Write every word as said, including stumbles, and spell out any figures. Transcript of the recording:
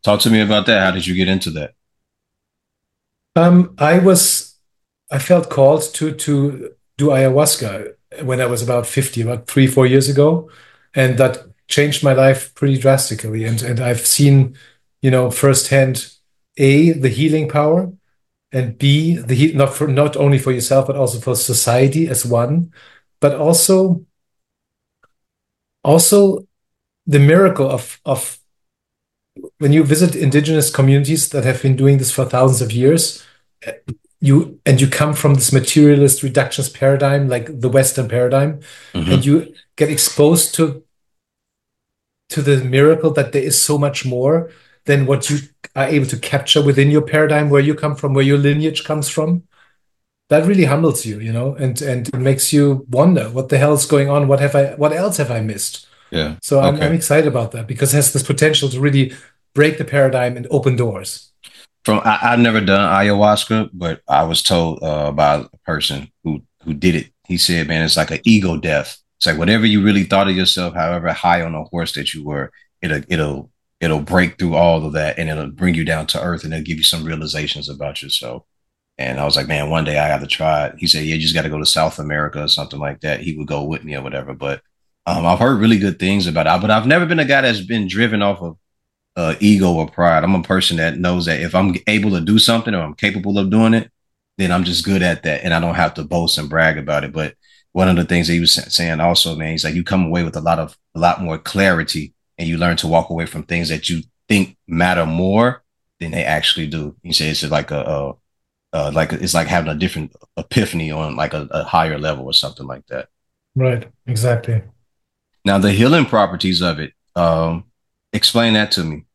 Talk to me about that. How did you get into that? Um, I was I felt called to to do ayahuasca when I was about fifty, about three, four years ago, and that changed my life pretty drastically. And and I've seen, you know, firsthand, A, the healing power, and B, the heat not for not only for yourself, but also for society as one, but also also the miracle of of when you visit indigenous communities that have been doing this for thousands of years, uh, you and you come from this materialist reductionist paradigm, like the Western paradigm, and Hmm. you get exposed to to the miracle that there is so much more than what you are able to capture within your paradigm, where you come from, where your lineage comes from. That really humbles you, you know, and and it makes you wonder what the hell is going on. What have I? What else have I missed? Yeah. So I'm I'm Okay. excited about that because it has this potential to really break the paradigm and open doors. From I, I've never done ayahuasca, but I was told uh, by a person who who did it. He said, "Man, it's like an ego death. It's like whatever you really thought of yourself, however high on a horse that you were, it'll it'll it'll break through all of that, and it'll bring you down to earth, and it'll give you some realizations about yourself." And I was like, "Man, one day I got to try it." He said, "Yeah, you just got to go to South America or something like that." He would go with me or whatever. But um, I've heard really good things about it. But I've never been a guy that's been driven off of uh, ego or pride. I'm a person that knows that if I'm able to do something or I'm capable of doing it, then I'm just good at that, and I don't have to boast and brag about it. But one of the things that he was saying also, man, he's like, you come away with a lot of a lot more clarity, and you learn to walk away from things that you think matter more than they actually do. He says it's like a, a uh, like it's like having a different epiphany on like a, a higher level or something like that. Right, exactly. Now, the healing properties of it, um, explain that to me.